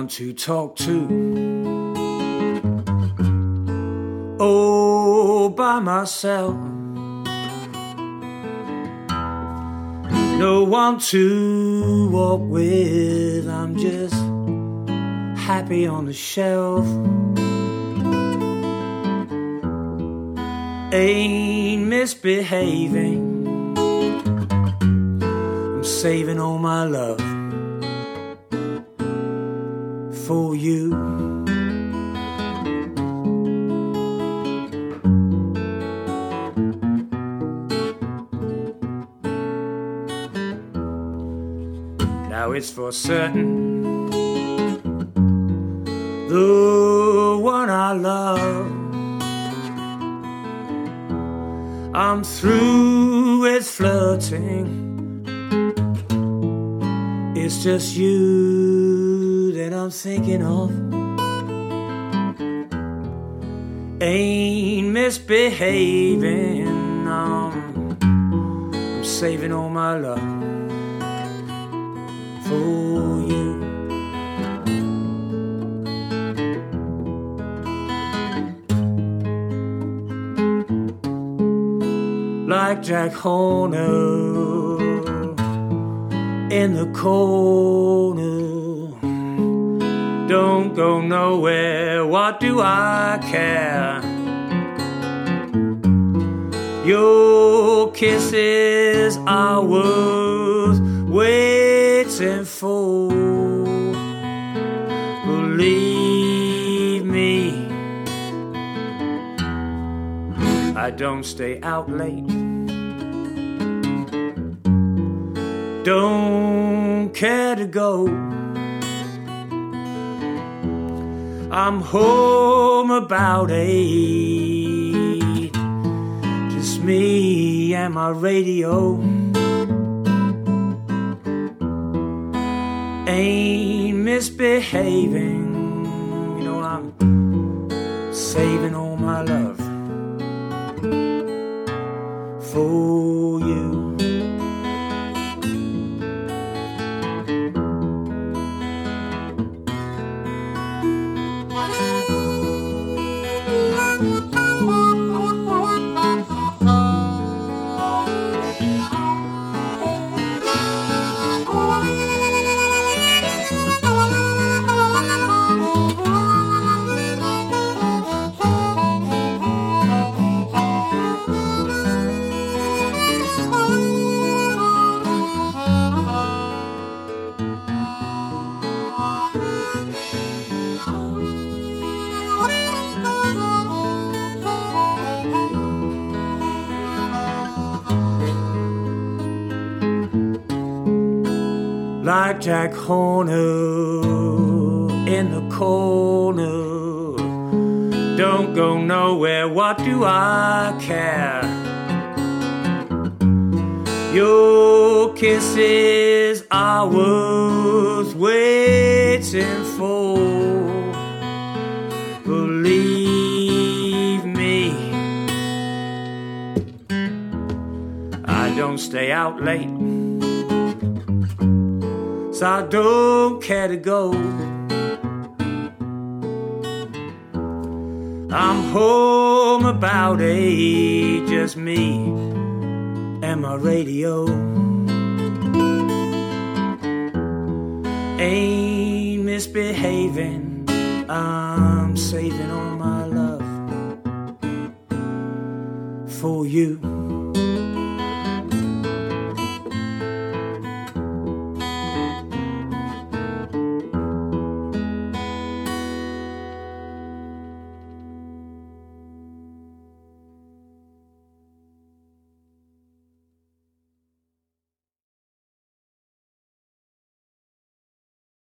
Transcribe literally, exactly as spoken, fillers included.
one to talk to. Oh, by myself. No one to walk with. I'm just happy on the shelf. Ain't misbehaving. I'm saving all my love for you. Now it's for certain, the one I love. I'm through with flirting. It's just you that I'm thinking of. Ain't misbehaving. I'm, I'm saving all my love for you. Like Jack Horner in the corner, don't go nowhere, what do I care? Your kisses are worth waiting for. Believe me, I don't stay out late. Don't care to go. I'm home about eight. Just me and my radio. Ain't misbehaving. You know, I'm saving all my love for you. Like Jack Horner in the corner, don't go nowhere, what do I care? Your kisses are worth waiting for. Believe me, I don't stay out late, so I don't care to go. I'm home about eight, just me and my radio. Ain't misbehaving. I'm saving all my love for you.